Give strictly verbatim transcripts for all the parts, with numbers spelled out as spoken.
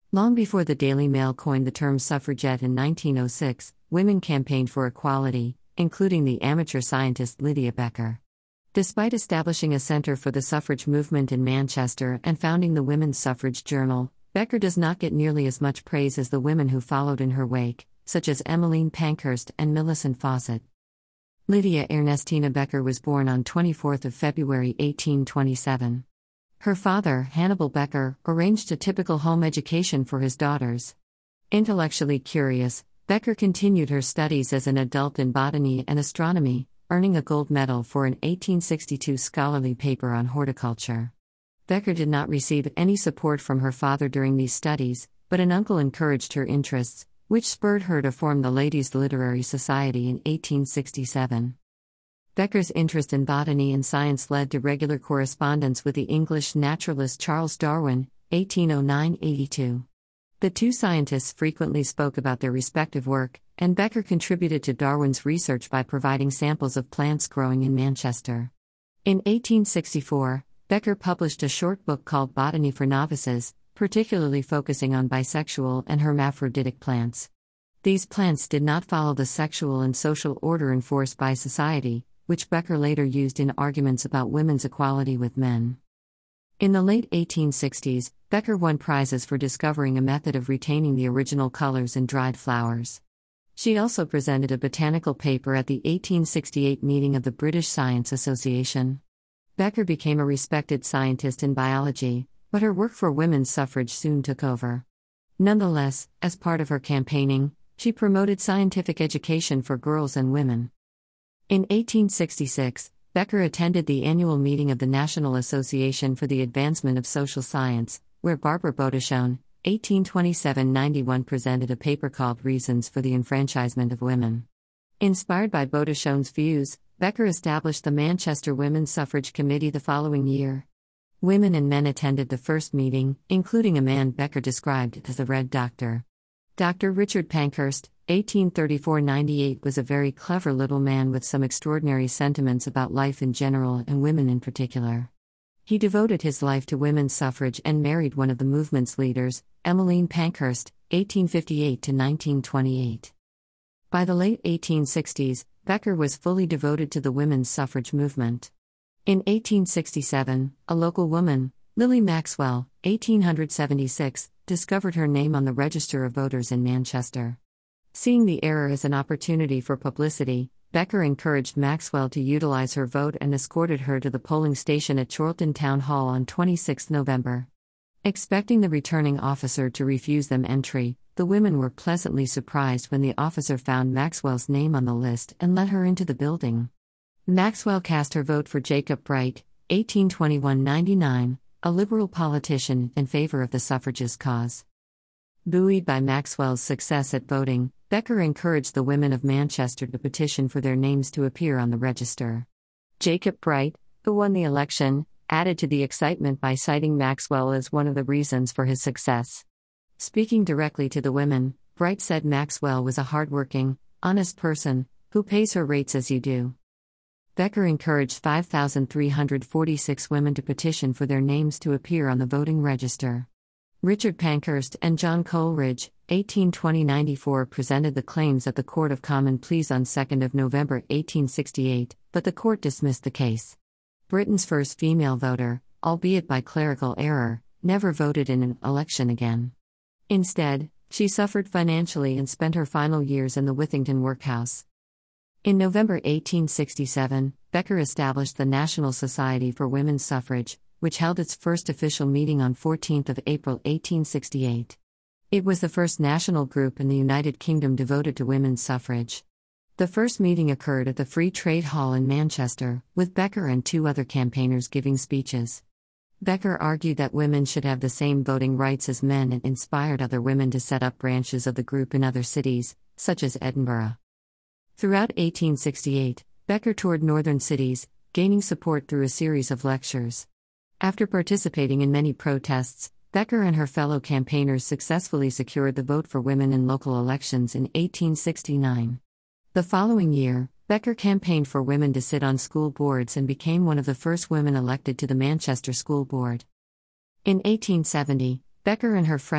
Long before the Daily Mail coined the term suffragette in nineteen oh six, women campaigned for equality, including the amateur scientist Lydia Becker. Despite establishing a center for the suffrage movement in Manchester and founding the Women's Suffrage Journal, Becker does not get nearly as much praise as the women who followed in her wake, such as Emmeline Pankhurst and Millicent Fawcett. Lydia Ernestina Becker was born on twenty-fourth of February eighteen twenty-seven. Her father, Hannibal Becker, arranged a typical home education for his daughters. Intellectually curious, Becker continued her studies as an adult in botany and astronomy, earning a gold medal for an eighteen sixty-two scholarly paper on horticulture. Becker did not receive any support from her father during these studies, but an uncle encouraged her interests, which spurred her to form the Ladies' Literary Society in eighteen sixty-seven. Becker's interest in botany and science led to regular correspondence with the English naturalist Charles Darwin, eighteen oh nine to eighty-two. The two scientists frequently spoke about their respective work, and Becker contributed to Darwin's research by providing samples of plants growing in Manchester. In eighteen sixty-four, Becker published a short book called Botany for Novices, particularly focusing on bisexual and hermaphroditic plants. These plants did not follow the sexual and social order enforced by society, which Becker later used in arguments about women's equality with men. In the late eighteen sixties, Becker won prizes for discovering a method of retaining the original colors in dried flowers. She also presented a botanical paper at the eighteen sixty-eight meeting of the British Science Association. Becker became a respected scientist in biology, but her work for women's suffrage soon took over. Nonetheless, as part of her campaigning, she promoted scientific education for girls and women. In eighteen sixty-six, Becker attended the annual meeting of the National Association for the Advancement of Social Science, where Barbara Bodichon, eighteen twenty-seven to ninety-one, presented a paper called Reasons for the Enfranchisement of Women. Inspired by Bodichon's views, Becker established the Manchester Women's Suffrage Committee the following year. Women and men attended the first meeting, including a man Becker described as the Red Doctor. Doctor Richard Pankhurst, eighteen thirty-four to ninety-eight, was a very clever little man with some extraordinary sentiments about life in general and women in particular. He devoted his life to women's suffrage and married one of the movement's leaders, Emmeline Pankhurst, eighteen fifty-eight to nineteen twenty-eight. By the late eighteen sixties, Becker was fully devoted to the women's suffrage movement. In eighteen sixty-seven, a local woman, Lily Maxwell, eighteen seventy-six, discovered her name on the Register of Voters in Manchester. Seeing the error as an opportunity for publicity, Becker encouraged Maxwell to utilize her vote and escorted her to the polling station at Chorlton Town Hall on twenty-sixth of November. Expecting the returning officer to refuse them entry, the women were pleasantly surprised when the officer found Maxwell's name on the list and let her into the building. Maxwell cast her vote for Jacob Bright, eighteen twenty-one to ninety-nine, a liberal politician in favor of the suffragist cause. Buoyed by Maxwell's success at voting, Becker encouraged the women of Manchester to petition for their names to appear on the register. Jacob Bright, who won the election, added to the excitement by citing Maxwell as one of the reasons for his success. Speaking directly to the women, Bright said Maxwell was a hardworking, honest person, who pays her rates as you do. Becker encouraged five thousand three hundred forty-six women to petition for their names to appear on the voting register. Richard Pankhurst and John Coleridge, eighteen twenty to ninety-four, presented the claims at the Court of Common Pleas on second of November eighteen sixty-eight, but the court dismissed the case. Britain's first female voter, albeit by clerical error, never voted in an election again. Instead, she suffered financially and spent her final years in the Withington workhouse. In November eighteen sixty-seven, Becker established the National Society for Women's Suffrage, which held its first official meeting on fourteenth of April eighteen sixty-eight. It was the first national group in the United Kingdom devoted to women's suffrage. The first meeting occurred at the Free Trade Hall in Manchester, with Becker and two other campaigners giving speeches. Becker argued that women should have the same voting rights as men and inspired other women to set up branches of the group in other cities, such as Edinburgh. Throughout eighteen sixty-eight, Becker toured northern cities, gaining support through a series of lectures. After participating in many protests, Becker and her fellow campaigners successfully secured the vote for women in local elections in eighteen sixty-nine. The following year, Becker campaigned for women to sit on school boards and became one of the first women elected to the Manchester School Board. In eighteen seventy, Becker and her friend,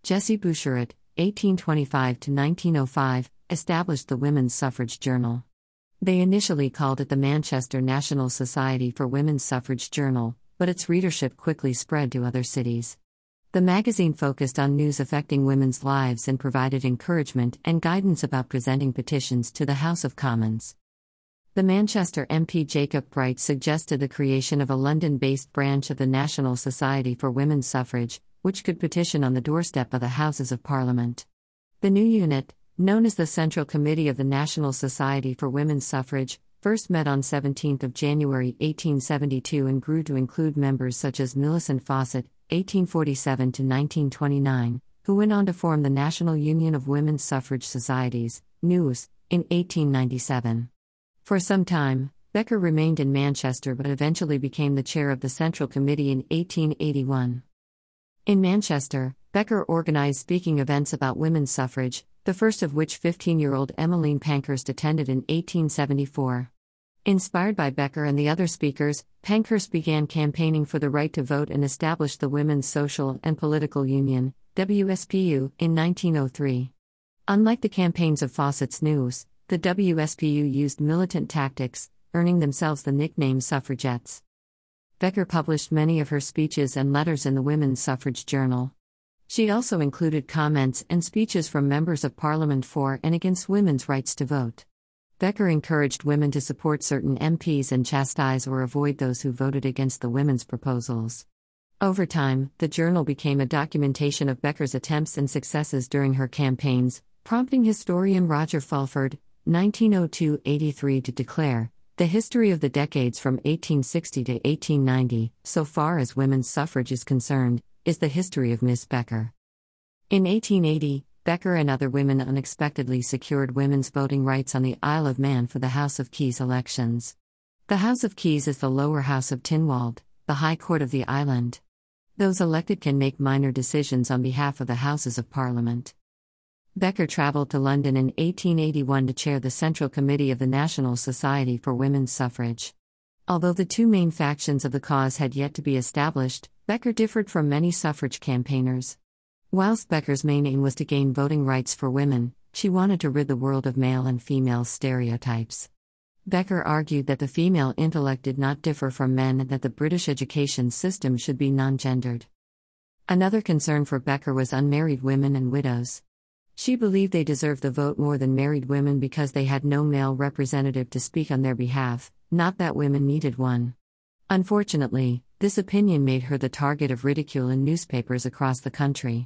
Jessie Boucherat, eighteen twenty-five to nineteen oh five, established the Women's Suffrage Journal. They initially called it the Manchester National Society for Women's Suffrage Journal, but its readership quickly spread to other cities. The magazine focused on news affecting women's lives and provided encouragement and guidance about presenting petitions to the House of Commons. The Manchester M P Jacob Bright suggested the creation of a London-based branch of the National Society for Women's Suffrage, which could petition on the doorstep of the Houses of Parliament. The new unit, known as the Central Committee of the National Society for Women's Suffrage, first met on seventeenth of January eighteen seventy-two and grew to include members such as Millicent Fawcett, eighteen forty-seven to nineteen twenty-nine, who went on to form the National Union of Women's Suffrage Societies, N U S, in eighteen ninety-seven. For some time, Becker remained in Manchester but eventually became the chair of the Central Committee in eighteen eighty-one. In Manchester, Becker organized speaking events about women's suffrage, the first of which fifteen-year-old Emmeline Pankhurst attended in eighteen seventy-four. Inspired by Becker and the other speakers, Pankhurst began campaigning for the right to vote and established the Women's Social and Political Union, W S P U, in nineteen oh three. Unlike the campaigns of Fawcett's N U S, the W S P U used militant tactics, earning themselves the nickname suffragettes. Becker published many of her speeches and letters in the Women's Suffrage Journal. She also included comments and speeches from members of Parliament for and against women's rights to vote. Becker encouraged women to support certain M Ps and chastise or avoid those who voted against the women's proposals. Over time, the journal became a documentation of Becker's attempts and successes during her campaigns, prompting historian Roger Fulford, nineteen oh two to eighty-three, to declare, "The history of the decades from eighteen sixty to eighteen ninety, so far as women's suffrage is concerned, is the history of Miss Becker." In eighteen eighty, Becker and other women unexpectedly secured women's voting rights on the Isle of Man for the House of Keys elections. The House of Keys is the lower house of Tynwald, the High Court of the island. Those elected can make minor decisions on behalf of the Houses of Parliament. Becker travelled to London in eighteen eighty-one to chair the Central Committee of the National Society for Women's Suffrage. Although the two main factions of the cause had yet to be established, Becker differed from many suffrage campaigners. Whilst Becker's main aim was to gain voting rights for women, she wanted to rid the world of male and female stereotypes. Becker argued that the female intellect did not differ from men and that the British education system should be non-gendered. Another concern for Becker was unmarried women and widows. She believed they deserved the vote more than married women because they had no male representative to speak on their behalf, not that women needed one. Unfortunately, this opinion made her the target of ridicule in newspapers across the country.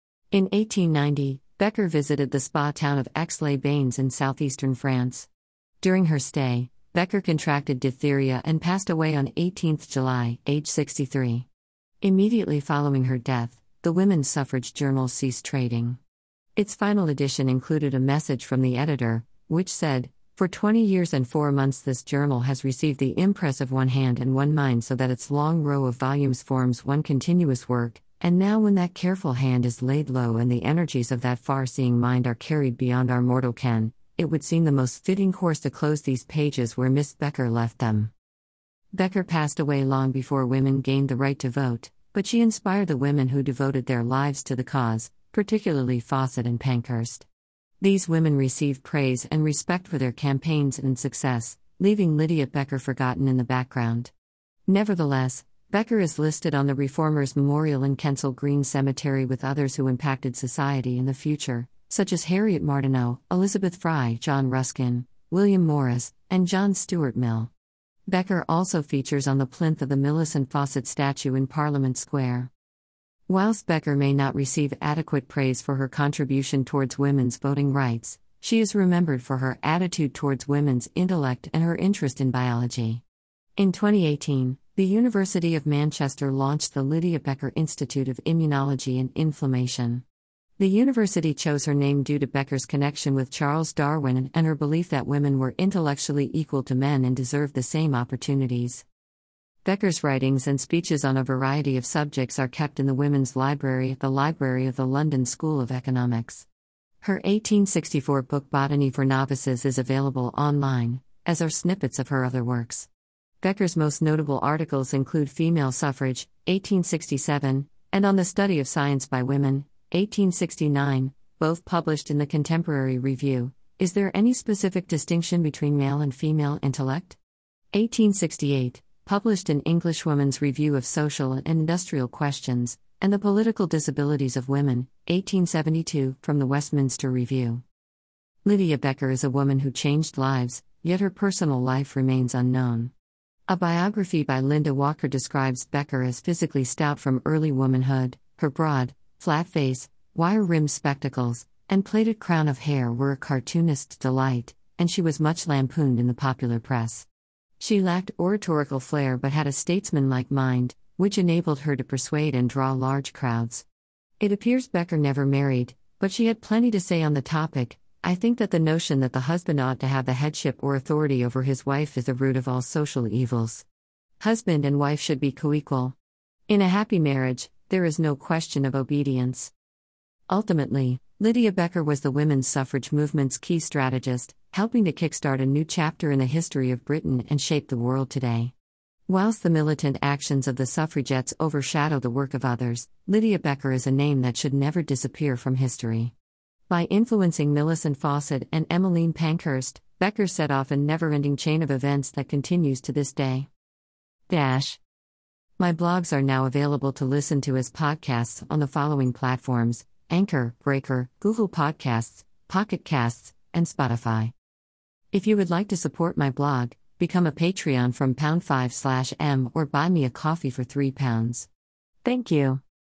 In eighteen ninety, Becker visited the spa town of Aix-les-Bains in southeastern France. During her stay, Becker contracted diphtheria and passed away on eighteenth of July, age sixty-three. Immediately following her death, the Women's Suffrage Journal ceased trading. Its final edition included a message from the editor, which said, "For twenty years and four months this journal has received the impress of one hand and one mind so that its long row of volumes forms one continuous work, and now when that careful hand is laid low and the energies of that far-seeing mind are carried beyond our mortal ken, it would seem the most fitting course to close these pages where Miss Becker left them." Becker passed away long before women gained the right to vote, but she inspired the women who devoted their lives to the cause, particularly Fawcett and Pankhurst. These women received praise and respect for their campaigns and success, leaving Lydia Becker forgotten in the background. Nevertheless, Becker is listed on the Reformers Memorial in Kensal Green Cemetery with others who impacted society in the future, such as Harriet Martineau, Elizabeth Fry, John Ruskin, William Morris, and John Stuart Mill. Becker also features on the plinth of the Millicent Fawcett statue in Parliament Square. Whilst Becker may not receive adequate praise for her contribution towards women's voting rights, she is remembered for her attitude towards women's intellect and her interest in biology. In twenty eighteen, the University of Manchester launched the Lydia Becker Institute of Immunology and Inflammation. The university chose her name due to Becker's connection with Charles Darwin and her belief that women were intellectually equal to men and deserved the same opportunities. Becker's writings and speeches on a variety of subjects are kept in the Women's Library at the Library of the London School of Economics. Her eighteen sixty-four book Botany for Novices is available online, as are snippets of her other works. Becker's most notable articles include Female Suffrage, eighteen sixty-seven, and On the Study of Science by Women, eighteen sixty-nine, both published in the Contemporary Review. Is there any specific distinction between male and female intellect? eighteen sixty-eight, published in Englishwoman's Review of Social and Industrial Questions, and the Political Disabilities of Women, eighteen seventy-two, from the Westminster Review. Lydia Becker is a woman who changed lives, yet her personal life remains unknown. A biography by Linda Walker describes Becker as physically stout from early womanhood. Her broad, flat face, wire-rimmed spectacles, and plaited crown of hair were a cartoonist's delight, and she was much lampooned in the popular press. She lacked oratorical flair but had a statesman-like mind, which enabled her to persuade and draw large crowds. It appears Becker never married, but she had plenty to say on the topic. I think that the notion that the husband ought to have the headship or authority over his wife is the root of all social evils. Husband and wife should be co-equal. In a happy marriage, there is no question of obedience. Ultimately, Lydia Becker was the women's suffrage movement's key strategist, helping to kickstart a new chapter in the history of Britain and shape the world today. Whilst the militant actions of the suffragettes overshadow the work of others, Lydia Becker is a name that should never disappear from history. By influencing Millicent Fawcett and Emmeline Pankhurst, Becker set off a never-ending chain of events that continues to this day. Dash. My blogs are now available to listen to as podcasts on the following platforms: Anchor, Breaker, Google Podcasts, Pocket Casts, and Spotify. If you would like to support my blog, become a Patreon from pound five slash m or buy me a coffee for three pounds. Thank you.